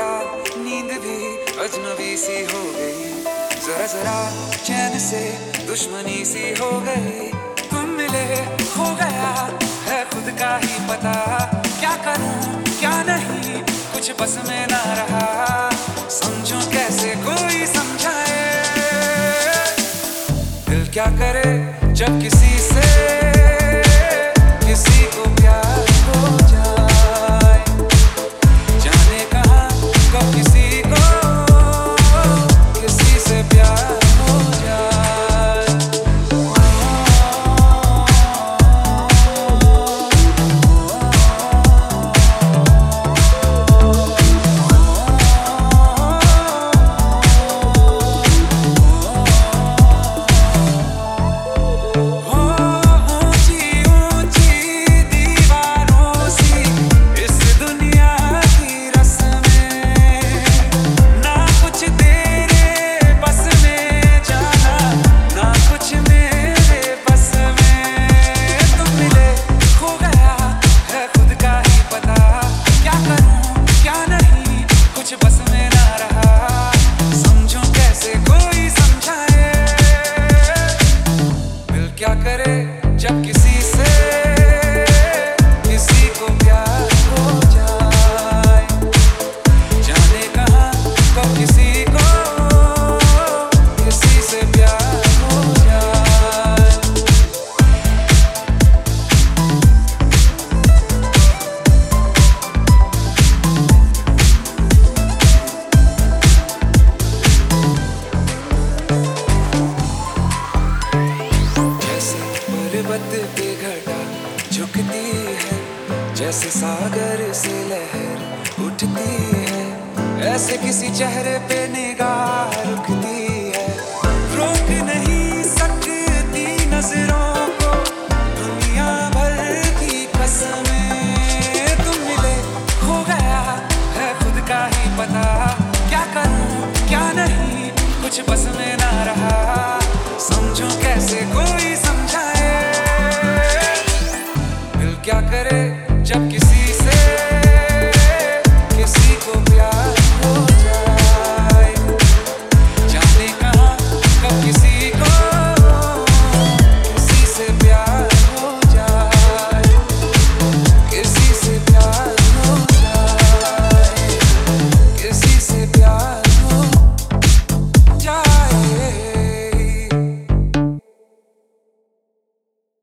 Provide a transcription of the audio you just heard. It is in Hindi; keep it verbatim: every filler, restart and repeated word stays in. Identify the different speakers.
Speaker 1: नींद भी अजनबी सी हो गई, जरा जरा चैन से दुश्मनी सी हो गई। तुम मिले हो गया है खुद का ही पता, क्या करूं क्या नहीं कुछ बस में ना रहा। समझो कैसे कोई समझाए, दिल क्या करे जब किसी से किसी को प्यार हो जाए। जाने कहाँ कब किसी को किसी से प्यार हो जाए। क्या करे जब किसी से किसी को प्यार हो जाए। जाने कहाँ कब किसी को किसी से प्यार हो जाए। पर्वत पे घटा झुकती है, जैसे सागर से लहर उठती है, ऐसे किसी चेहरे पे निगाह रुकती है। रोक नहीं सकती नजरों को दुनिया भर की कसमें। तुम मिले हो गया है खुद का ही पता, क्या करूं क्या नहीं कुछ बस में